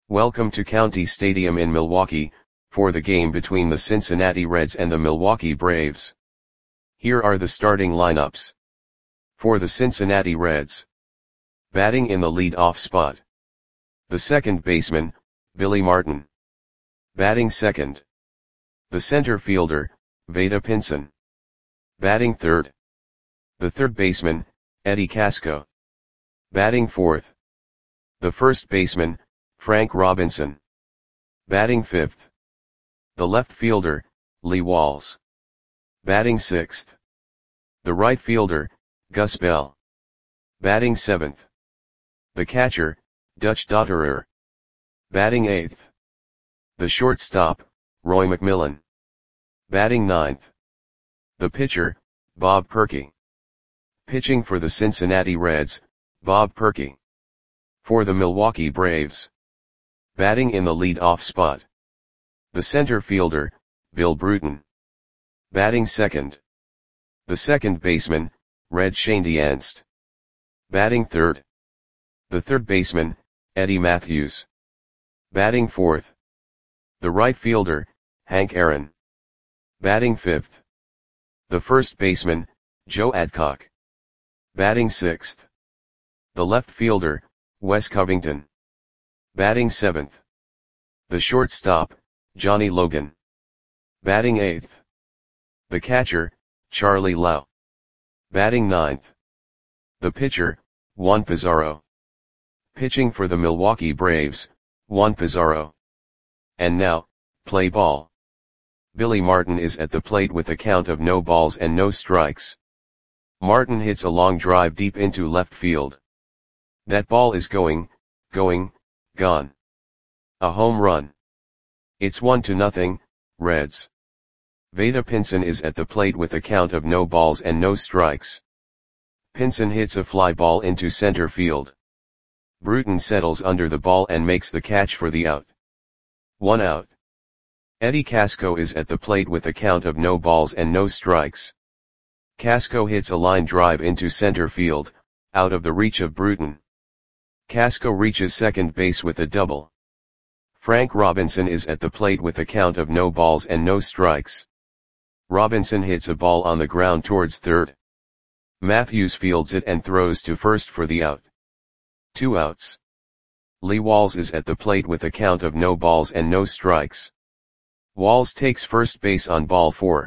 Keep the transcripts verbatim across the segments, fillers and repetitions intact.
Welcome to County Stadium in Milwaukee, for the game between the Cincinnati Reds and the Milwaukee Braves. Here are the starting lineups. For the Cincinnati Reds. Batting in the lead-off spot. The second baseman, Billy Martin. Batting second. The center fielder, Vada Pinson. Batting third. The third baseman, Eddie Casco. Batting fourth. The first baseman, Frank Robinson. Batting fifth. The left fielder, Lee Walls. Batting sixth. The right fielder, Gus Bell. Batting seventh. The catcher, Dutch Dotterer. Batting eighth. The shortstop, Roy McMillan. Batting ninth. The pitcher, Bob Perky. Pitching for the Cincinnati Reds, Bob Perky. For the Milwaukee Braves. Batting in the lead-off spot. The center fielder, Bill Bruton. Batting second. The second baseman, Red Schoendienst. Batting third. The third baseman, Eddie Mathews. Batting fourth. The right fielder, Hank Aaron. Batting fifth. The first baseman, Joe Adcock. Batting sixth. The left fielder, Wes Covington. Batting seventh. The shortstop, Johnny Logan. Batting eighth. The catcher, Charlie Lau. Batting ninth. The pitcher, Juan Pizarro. Pitching for the Milwaukee Braves, Juan Pizarro. And now, play ball. Billy Martin is at the plate with a count of no balls and no strikes. Martin hits a long drive deep into left field. That ball is going, going, gone. A home run. It's one to nothing, Reds. Vada Pinson is at the plate with a count of no balls and no strikes. Pinson hits a fly ball into center field. Bruton settles under the ball and makes the catch for the out. One out. Eddie Casco is at the plate with a count of no balls and no strikes. Casco hits a line drive into center field, out of the reach of Bruton. Casco reaches second base with a double. Frank Robinson is at the plate with a count of no balls and no strikes. Robinson hits a ball on the ground towards third. Mathews fields it and throws to first for the out. Two outs. Lee Walls is at the plate with a count of no balls and no strikes. Walls takes first base on ball four.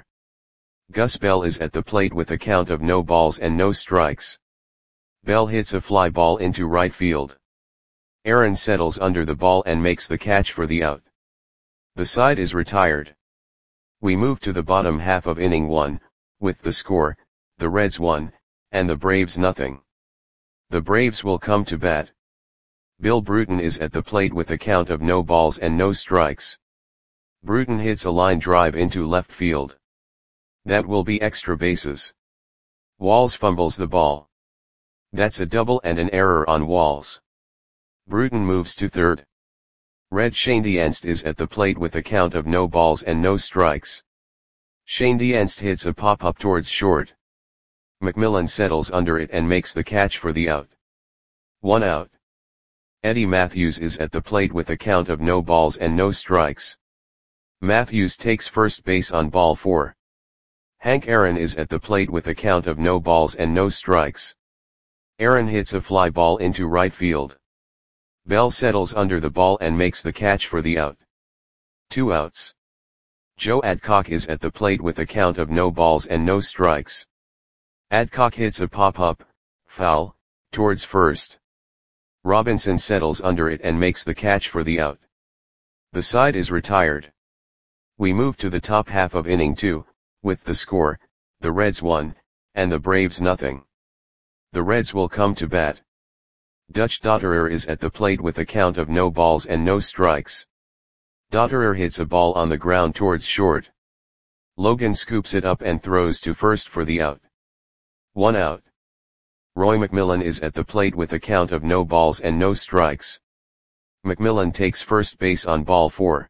Gus Bell is at the plate with a count of no balls and no strikes. Bell hits a fly ball into right field. Aaron settles under the ball and makes the catch for the out. The side is retired. We move to the bottom half of inning one, with the score, the Reds one, and the Braves nothing. The Braves will come to bat. Bill Bruton is at the plate with a count of no balls and no strikes. Bruton hits a line drive into left field. That will be extra bases. Walls fumbles the ball. That's a double and an error on Walls. Bruton moves to third. Red Schoendienst is at the plate with a count of no balls and no strikes. Schoendienst hits a pop-up towards short. McMillan settles under it and makes the catch for the out. One out. Eddie Mathews is at the plate with a count of no balls and no strikes. Mathews takes first base on ball four. Hank Aaron is at the plate with a count of no balls and no strikes. Aaron hits a fly ball into right field. Bell settles under the ball and makes the catch for the out. Two outs. Joe Adcock is at the plate with a count of no balls and no strikes. Adcock hits a pop-up, foul, towards first. Robinson settles under it and makes the catch for the out. The side is retired. We move to the top half of inning two, with the score, the Reds one, and the Braves nothing. The Reds will come to bat. Dutch Dotterer is at the plate with a count of no balls and no strikes. Dotterer hits a ball on the ground towards short. Logan scoops it up and throws to first for the out. One out. Roy McMillan is at the plate with a count of no balls and no strikes. McMillan takes first base on ball four.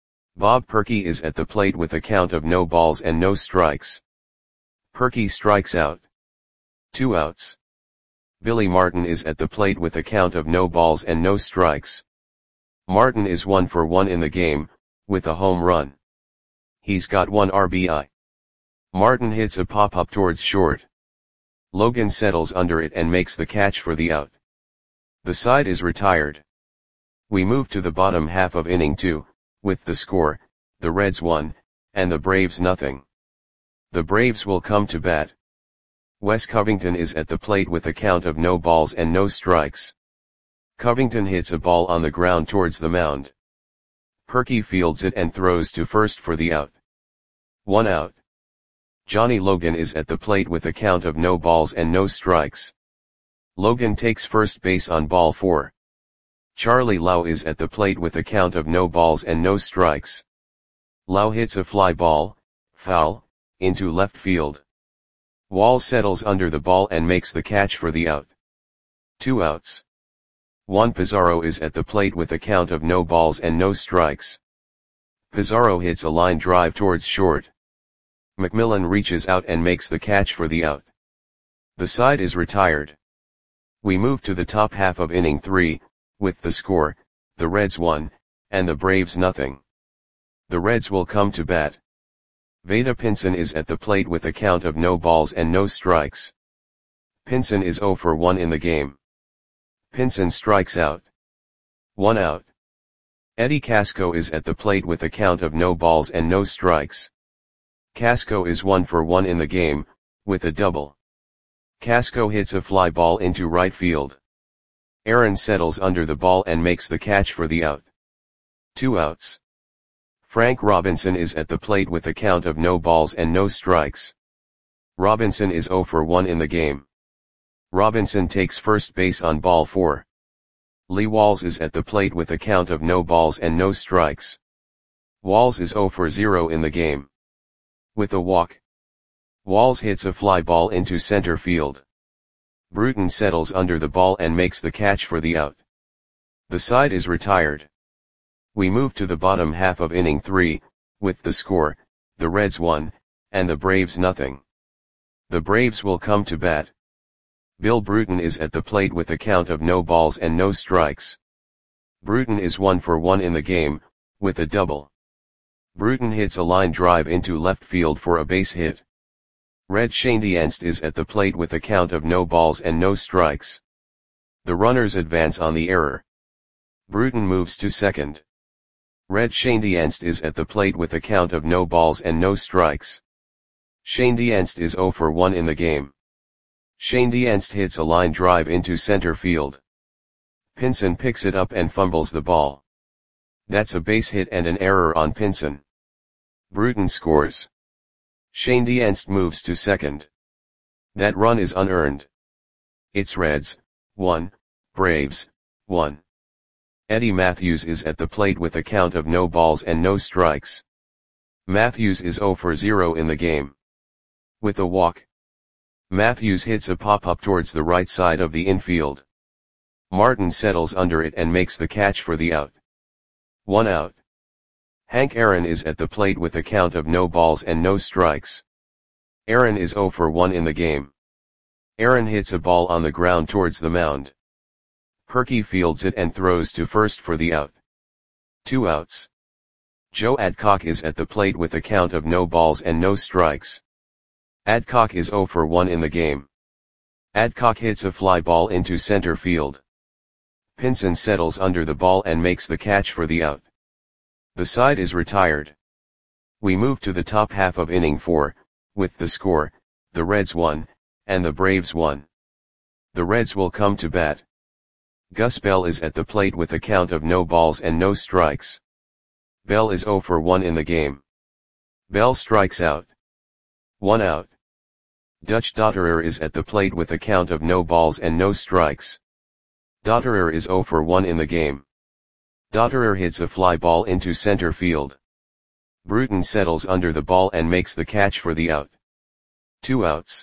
Bob Perky is at the plate with a count of no balls and no strikes. Perky strikes out. Two outs. Billy Martin is at the plate with a count of no balls and no strikes. Martin is one for one in the game, with a home run. He's got one R B I. Martin hits a pop-up towards short. Logan settles under it and makes the catch for the out. The side is retired. We move to the bottom half of inning two, with the score, the Reds one, and the Braves nothing. The Braves will come to bat. Wes Covington is at the plate with a count of no balls and no strikes. Covington hits a ball on the ground towards the mound. Perky fields it and throws to first for the out. One out. Johnny Logan is at the plate with a count of no balls and no strikes. Logan takes first base on ball four. Charlie Lau is at the plate with a count of no balls and no strikes. Lau hits a fly ball, foul, into left field. Wall settles under the ball and makes the catch for the out. Two outs. Juan Pizarro is at the plate with a count of no balls and no strikes. Pizarro hits a line drive towards short. McMillan reaches out and makes the catch for the out. The side is retired. We move to the top half of inning three, with the score, the Reds one, and the Braves nothing. The Reds will come to bat. Vada Pinson is at the plate with a count of no balls and no strikes. Pinson is zero for one in the game. Pinson strikes out. One out. Eddie Casco is at the plate with a count of no balls and no strikes. Casco is one for one in the game, with a double. Casco hits a fly ball into right field. Aaron settles under the ball and makes the catch for the out. Two outs. Frank Robinson is at the plate with a count of no balls and no strikes. Robinson is zero for one in the game. Robinson takes first base on ball four. Lee Walls is at the plate with a count of no balls and no strikes. Walls is zero for zero in the game. With a walk. Walls hits a fly ball into center field. Bruton settles under the ball and makes the catch for the out. The side is retired. We move to the bottom half of inning three, with the score, the Reds one, and the Braves nothing. The Braves will come to bat. Bill Bruton is at the plate with a count of no balls and no strikes. Bruton is one for one in the game, with a double. Bruton hits a line drive into left field for a base hit. Red Schoendienst is at the plate with a count of no balls and no strikes. The runners advance on the error. Bruton moves to second. Red Schoendienst is at the plate with a count of no balls and no strikes. Schoendienst is zero for one in the game. Schoendienst hits a line drive into center field. Pinson picks it up and fumbles the ball. That's a base hit and an error on Pinson. Bruton scores. Schoendienst moves to second. That run is unearned. It's Reds, one, Braves, one. Eddie Matthews is at the plate with a count of no balls and no strikes. Matthews is zero for zero in the game. With a walk. Matthews hits a pop-up towards the right side of the infield. Martin settles under it and makes the catch for the out. One out. Hank Aaron is at the plate with a count of no balls and no strikes. Aaron is zero for one in the game. Aaron hits a ball on the ground towards the mound. Perky fields it and throws to first for the out. Two outs. Joe Adcock is at the plate with a count of no balls and no strikes. Adcock is zero for one in the game. Adcock hits a fly ball into center field. Pinson settles under the ball and makes the catch for the out. The side is retired. We move to the top half of inning four, with the score, the Reds one, and the Braves one. The Reds will come to bat. Gus Bell is at the plate with a count of no balls and no strikes. Bell is zero for one in the game. Bell strikes out. One out. Dutch Dotterer is at the plate with a count of no balls and no strikes. Dotterer is zero for one in the game. Dotterer hits a fly ball into center field. Bruton settles under the ball and makes the catch for the out. Two outs.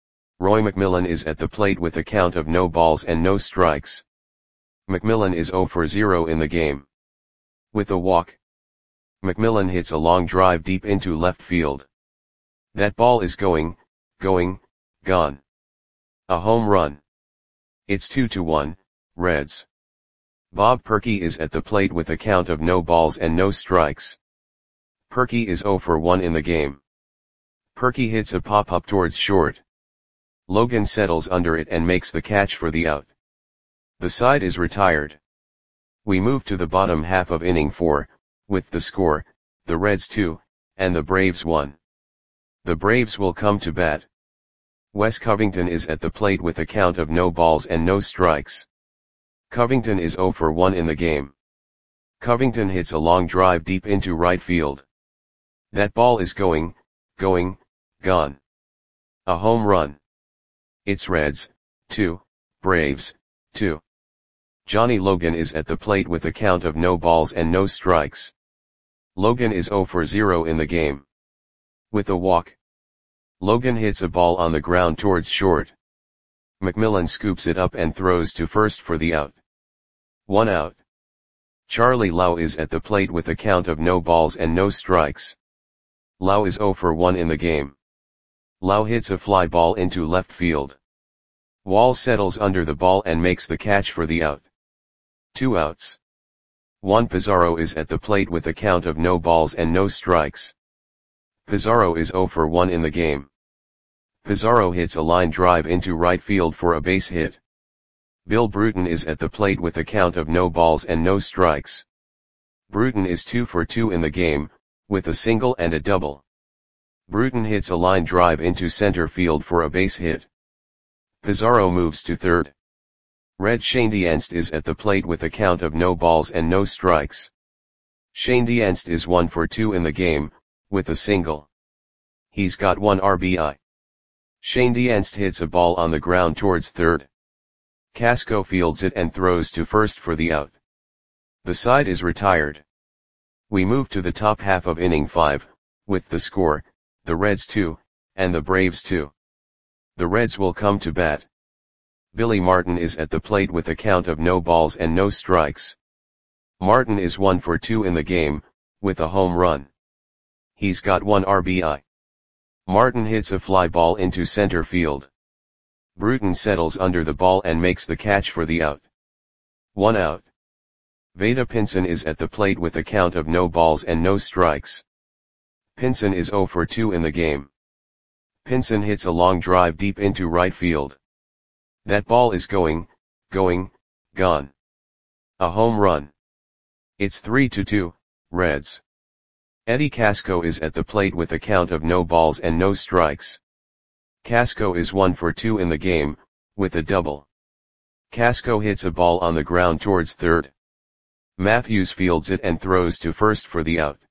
Roy McMillan is at the plate with a count of no balls and no strikes. McMillan is zero for zero in the game. With a walk. McMillan hits a long drive deep into left field. That ball is going, going, gone. A home run. It's two to one, Reds. Bob Perky is at the plate with a count of no balls and no strikes. Perky is zero for one in the game. Perky hits a pop-up towards short. Logan settles under it and makes the catch for the out. The side is retired. We move to the bottom half of inning four, with the score, the Reds two, and the Braves one. The Braves will come to bat. Wes Covington is at the plate with a count of no balls and no strikes. Covington is zero for one in the game. Covington hits a long drive deep into right field. That ball is going, going, gone. A home run. It's Reds, two, Braves, two. Johnny Logan is at the plate with a count of no balls and no strikes. Logan is zero for zero in the game. With a walk. Logan hits a ball on the ground towards short. McMillan scoops it up and throws to first for the out. One out. Charlie Lau is at the plate with a count of no balls and no strikes. Lau is zero for one in the game. Lau hits a fly ball into left field. Wall settles under the ball and makes the catch for the out. Two outs. Juan Pizarro is at the plate with a count of no balls and no strikes. Pizarro is zero for one in the game. Pizarro hits a line drive into right field for a base hit. Bill Bruton is at the plate with a count of no balls and no strikes. Bruton is two for two in the game, with a single and a double. Bruton hits a line drive into center field for a base hit. Pizarro moves to third. Red Shane Dienst is at the plate with a count of no balls and no strikes. Shane Dienst is one for two in the game, with a single. He's got one R B I. Shane Dienst hits a ball on the ground towards third. Casco fields it and throws to first for the out. The side is retired. We move to the top half of inning five, with the score, the Reds two, and the Braves two. The Reds will come to bat. Billy Martin is at the plate with a count of no balls and no strikes. Martin is one for two in the game, with a home run. He's got one R B I. Martin hits a fly ball into center field. Bruton settles under the ball and makes the catch for the out. One out. Vada Pinson is at the plate with a count of no balls and no strikes. Pinson is zero for two in the game. Pinson hits a long drive deep into right field. That ball is going, going, gone. A home run. It's three to two, Reds. Eddie Casco is at the plate with a count of no balls and no strikes. Casco is one for two in the game, with a double. Casco hits a ball on the ground towards third. Matthews fields it and throws to first for the out.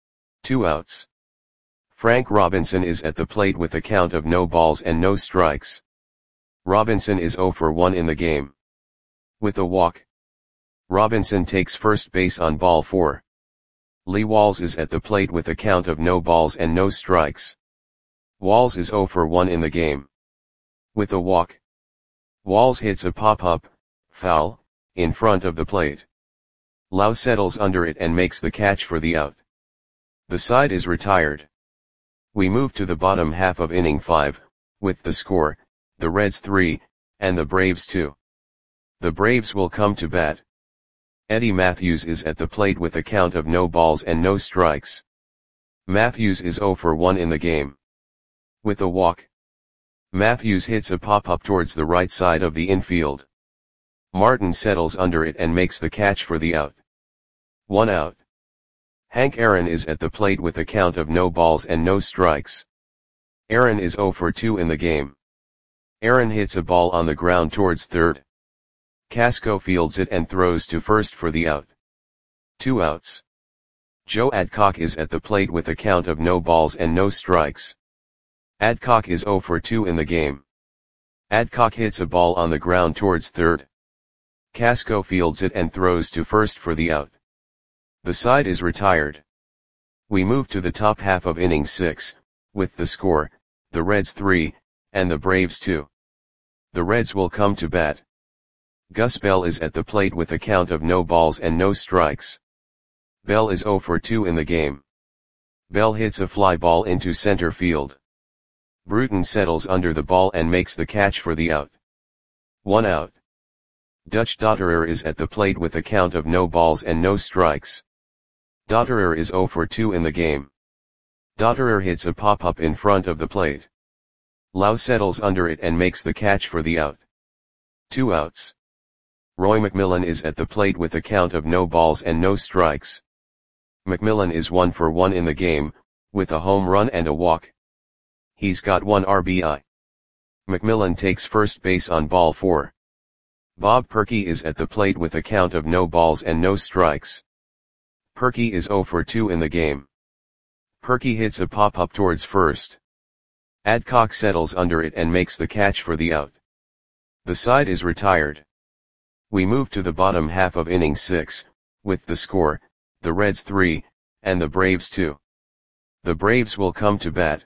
Two outs. Frank Robinson is at the plate with a count of no balls and no strikes. Robinson is zero for one in the game. With a walk. Robinson takes first base on ball four. Lee Walls is at the plate with a count of no balls and no strikes. Walls is zero for one in the game. With a walk. Walls hits a pop-up, foul, in front of the plate. Lau settles under it and makes the catch for the out. The side is retired. We move to the bottom half of inning five, with the score, the Reds three, and the Braves two. The Braves will come to bat. Eddie Matthews is at the plate with a count of no balls and no strikes. Matthews is zero for one in the game. With a walk. Matthews hits a pop-up towards the right side of the infield. Martin settles under it and makes the catch for the out. One out. Hank Aaron is at the plate with a count of no balls and no strikes. Aaron is zero for two in the game. Aaron hits a ball on the ground towards third. Casco fields it and throws to first for the out. Two outs. Joe Adcock is at the plate with a count of no balls and no strikes. Adcock is zero for two in the game. Adcock hits a ball on the ground towards third. Casco fields it and throws to first for the out. The side is retired. We move to the top half of inning six, with the score, the Reds three, and the Braves two. The Reds will come to bat. Gus Bell is at the plate with a count of no balls and no strikes. Bell is zero for two in the game. Bell hits a fly ball into center field. Bruton settles under the ball and makes the catch for the out. One out. Dutch Dotterer is at the plate with a count of no balls and no strikes. Dotterer is zero for two in the game. Dotterer hits a pop-up in front of the plate. Lau settles under it and makes the catch for the out. Two outs. Roy McMillan is at the plate with a count of no balls and no strikes. McMillan is one for one in the game, with a home run and a walk. He's got one R B I. McMillan takes first base on ball four. Bob Perky is at the plate with a count of no balls and no strikes. Perky is zero for two in the game. Perky hits a pop-up towards first. Adcock settles under it and makes the catch for the out. The side is retired. We move to the bottom half of inning six, with the score, the Reds three, and the Braves two. The Braves will come to bat.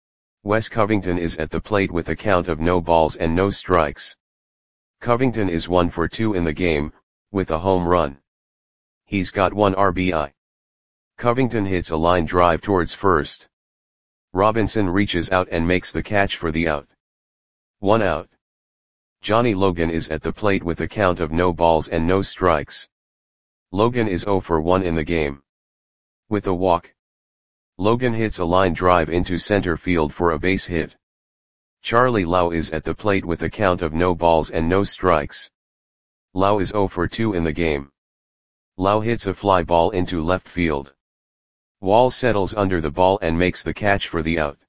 Wes Covington is at the plate with a count of no balls and no strikes. Covington is one for two in the game, with a home run. He's got one R B I. Covington hits a line drive towards first. Robinson reaches out and makes the catch for the out. One out. Johnny Logan is at the plate with a count of no balls and no strikes. Logan is zero for one in the game. With a walk. Logan hits a line drive into center field for a base hit. Charlie Lau is at the plate with a count of no balls and no strikes. Lau is zero for two in the game. Lau hits a fly ball into left field. Wall settles under the ball and makes the catch for the out.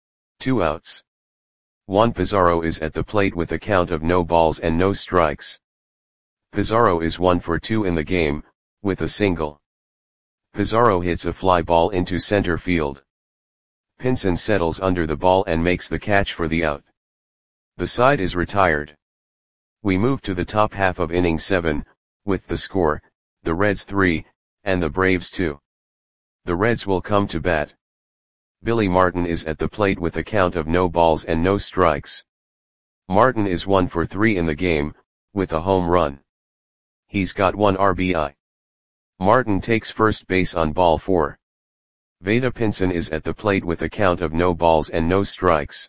Two outs. Juan Pizarro is at the plate with a count of no balls and no strikes. Pizarro is one for two in the game, with a single. Pizarro hits a fly ball into center field. Pinson settles under the ball and makes the catch for the out. The side is retired. We move to the top half of inning seven, with the score, the Reds three, and the Braves two. The Reds will come to bat. Billy Martin is at the plate with a count of no balls and no strikes. Martin is one for three in the game, with a home run. He's got one R B I. Martin takes first base on ball four. Vada Pinson is at the plate with a count of no balls and no strikes.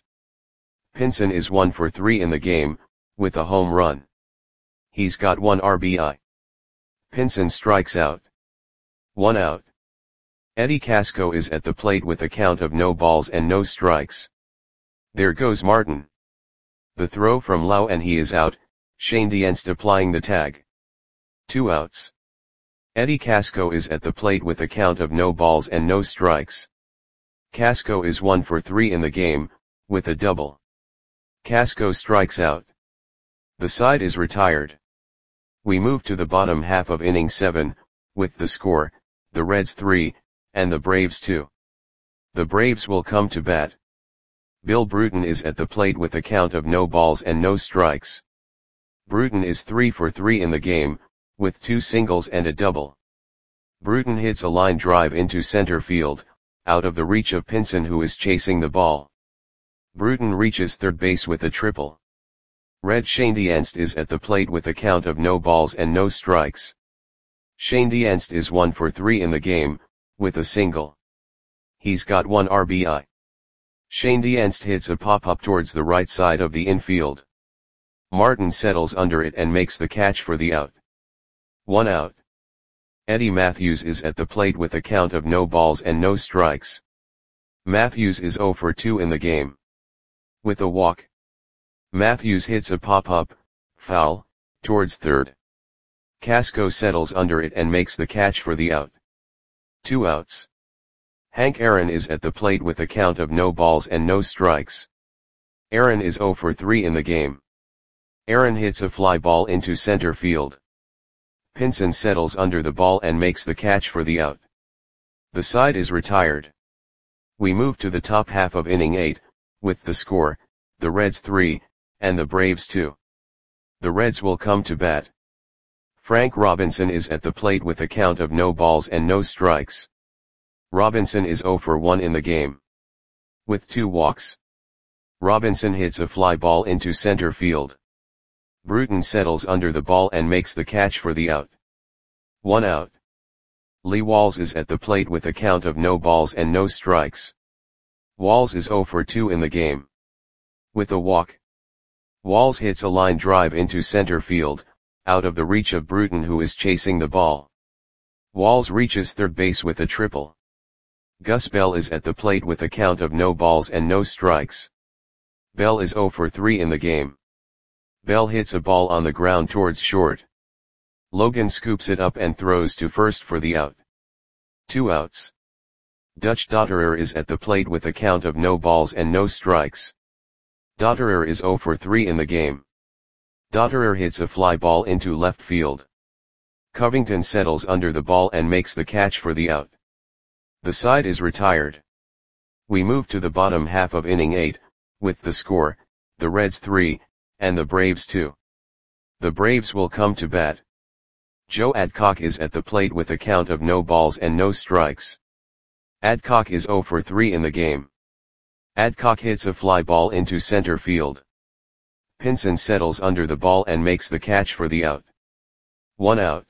Pinson is one for three in the game, with a home run. He's got one R B I. Pinson strikes out. One out. Eddie Casco is at the plate with a count of no balls and no strikes. There goes Martin. The throw from Lau and he is out, Shane Dienst applying the tag. Two outs. Eddie Casco is at the plate with a count of no balls and no strikes. Casco is one for three in the game, with a double. Casco strikes out. The side is retired. We move to the bottom half of inning seven, with the score, the Reds three, and the Braves two. The Braves will come to bat. Bill Bruton is at the plate with a count of no balls and no strikes. Bruton is three for three in the game, with two singles and a double. Bruton hits a line drive into center field, out of the reach of Pinson who is chasing the ball. Bruton reaches third base with a triple. Red Shane Dienst is at the plate with a count of no balls and no strikes. Shane Dienst is one for three in the game, with a single. He's got one R B I. Shane Dienst hits a pop-up towards the right side of the infield. Martin settles under it and makes the catch for the out. One out. Eddie Matthews is at the plate with a count of no balls and no strikes. Matthews is zero for two in the game. With a walk. Matthews hits a pop-up, foul, towards third. Casco settles under it and makes the catch for the out. Two outs. Hank Aaron is at the plate with a count of no balls and no strikes. Aaron is zero for three in the game. Aaron hits a fly ball into center field. Pinson settles under the ball and makes the catch for the out. The side is retired. We move to the top half of inning eight, with the score, the Reds three, and the Braves two. The Reds will come to bat. Frank Robinson is at the plate with a count of no balls and no strikes. Robinson is zero for one in the game. With two walks. Robinson hits a fly ball into center field. Bruton settles under the ball and makes the catch for the out. One out. Lee Walls is at the plate with a count of no balls and no strikes. Walls is zero for two in the game. With a walk. Walls hits a line drive into center field, out of the reach of Bruton, who is chasing the ball. Walls reaches third base with a triple. Gus Bell is at the plate with a count of no balls and no strikes. Bell is zero for three in the game. Bell hits a ball on the ground towards short. Logan scoops it up and throws to first for the out. Two outs. Dutch Dotterer is at the plate with a count of no balls and no strikes. Dotterer is zero for three in the game. Dotterer hits a fly ball into left field. Covington settles under the ball and makes the catch for the out. The side is retired. We move to the bottom half of inning eight, with the score, the Reds three, and the Braves two. The Braves will come to bat. Joe Adcock is at the plate with a count of no balls and no strikes. Adcock is zero for three in the game. Adcock hits a fly ball into center field. Pinson settles under the ball and makes the catch for the out. One out.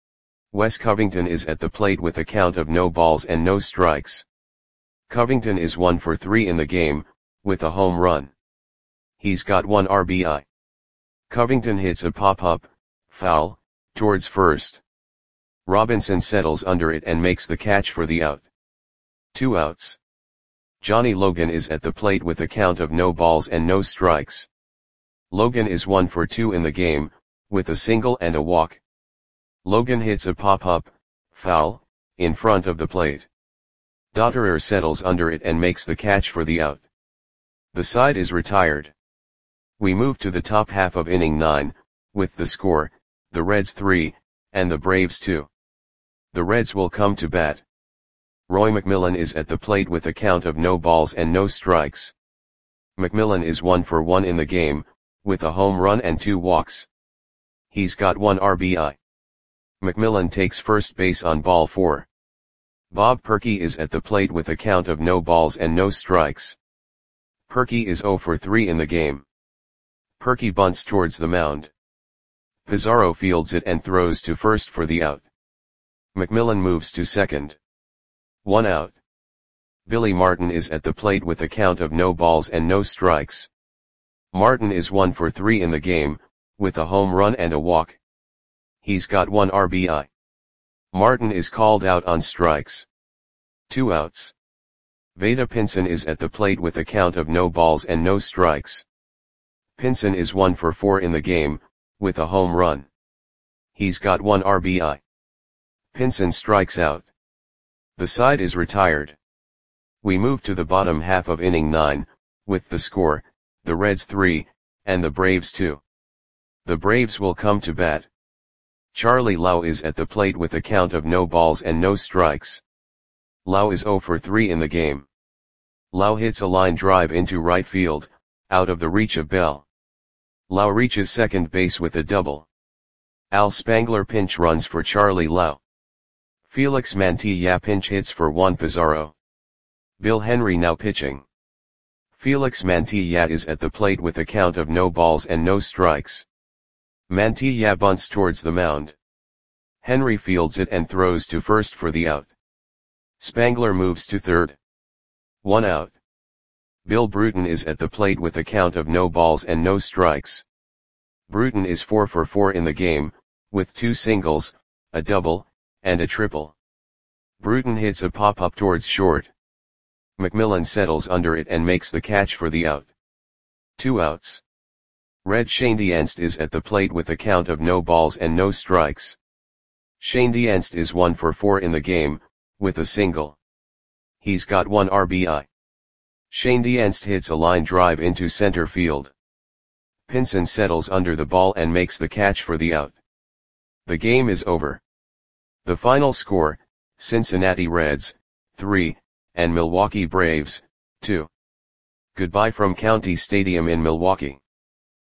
Wes Covington is at the plate with a count of no balls and no strikes. Covington is one for three in the game, with a home run. He's got one R B I. Covington hits a pop-up, foul, towards first. Robinson settles under it and makes the catch for the out. Two outs. Johnny Logan is at the plate with a count of no balls and no strikes. Logan is one for two in the game, with a single and a walk. Logan hits a pop-up, foul, in front of the plate. Dotterer settles under it and makes the catch for the out. The side is retired. We move to the top half of inning nine, with the score, the Reds three, and the Braves two. The Reds will come to bat. Roy McMillan is at the plate with a count of no balls and no strikes. McMillan is one for one in the game, with a home run and two walks. He's got one R B I. McMillan takes first base on ball four. Bob Perky is at the plate with a count of no balls and no strikes. Perky is zero for three in the game. Perky bunts towards the mound. Pizarro fields it and throws to first for the out. McMillan moves to second. One out. Billy Martin is at the plate with a count of no balls and no strikes. Martin is one for three in the game, with a home run and a walk. He's got one R B I. Martin is called out on strikes. Two outs. Vada Pinson is at the plate with a count of no balls and no strikes. Pinson is one for four in the game, with a home run. He's got one R B I. Pinson strikes out. The side is retired. We move to the bottom half of inning nine, with the score, the Reds three, and the Braves two. The Braves will come to bat. Charlie Lau is at the plate with a count of no balls and no strikes. Lau is zero for three in the game. Lau hits a line drive into right field, out of the reach of Bell. Lau reaches second base with a double. Al Spangler pinch runs for Charlie Lau. Felix Mantilla pinch hits for Juan Pizarro. Bill Henry now pitching. Felix Mantilla is at the plate with a count of no balls and no strikes. Mantilla bunts towards the mound. Henry fields it and throws to first for the out. Spangler moves to third. One out. Bill Bruton is at the plate with a count of no balls and no strikes. Bruton is four for four in the game, with two singles, a double, and a triple. Bruton hits a pop-up towards short. McMillan settles under it and makes the catch for the out. Two outs. Red Schoendienst is at the plate with a count of no balls and no strikes. Schoendienst is one for four in the game, with a single. He's got one R B I. Schoendienst hits a line drive into center field. Pinson settles under the ball and makes the catch for the out. The game is over. The final score, Cincinnati Reds, three, and Milwaukee Braves, two. Goodbye from County Stadium in Milwaukee.